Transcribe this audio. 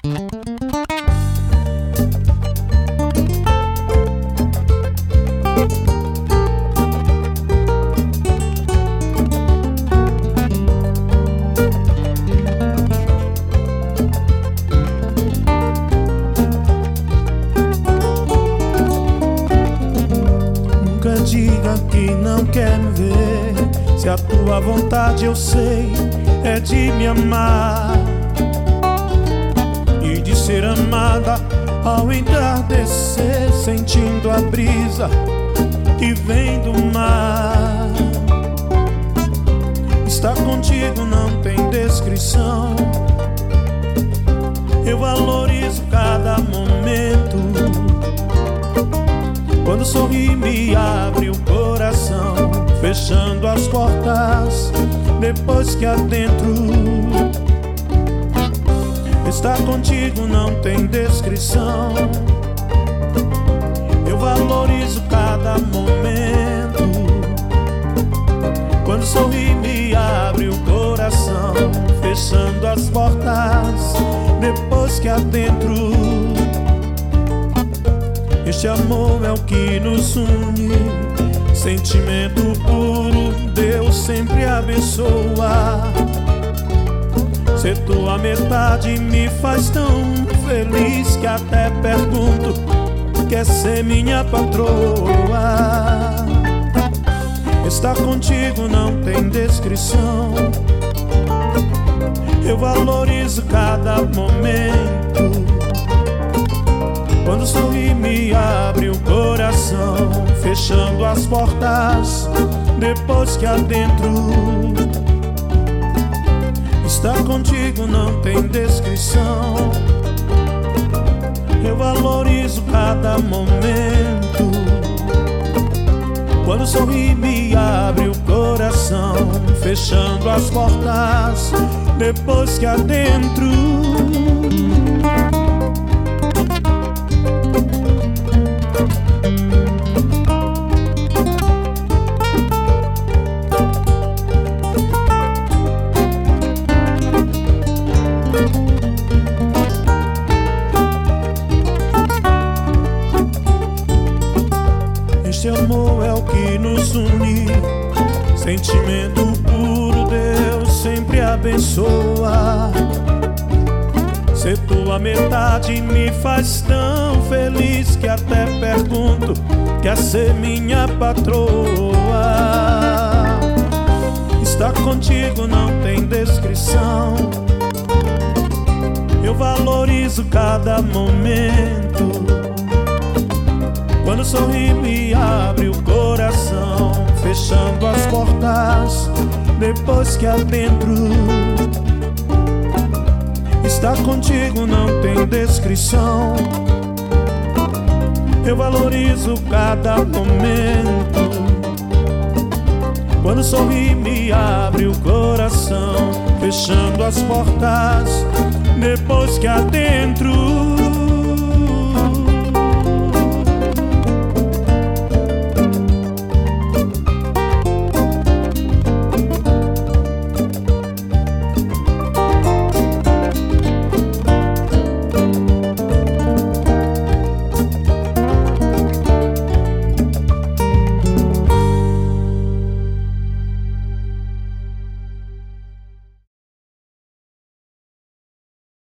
Diga que não quer me ver, se a tua vontade eu sei é de me amar e de ser amada ao entardecer, sentindo a brisa que vem do mar. Estar contigo não tem descrição, eu valorizo cada momento. Quando sorri me abre o coração, fechando as portas depois que adentro. Estar contigo não tem descrição, eu valorizo cada momento. Quando sorri me abre o coração, fechando as portas depois que adentro. Este amor é o que nos une, sentimento puro, Deus sempre abençoa. Ser tua metade me faz tão feliz que até pergunto: quer ser minha patroa? Estar contigo não tem descrição, eu valorizo cada momento. Quando sorri me abre o coração, fechando as portas depois que adentro. Estar contigo não tem descrição, eu valorizo cada momento. Quando sorri me abre o coração, fechando as portas depois que adentro. Este amor é o que nos une, sentimento puro, Deus sempre abençoa. Ser tua metade me faz tão feliz que até pergunto: quer ser minha patroa? Estar contigo não tem descrição, eu valorizo cada momento. Quando sorri me abre o coração, fechando as portas depois que adentro. Estar contigo não tem descrição, eu valorizo cada momento. Quando sorri me abre o coração, fechando as portas depois que adentro.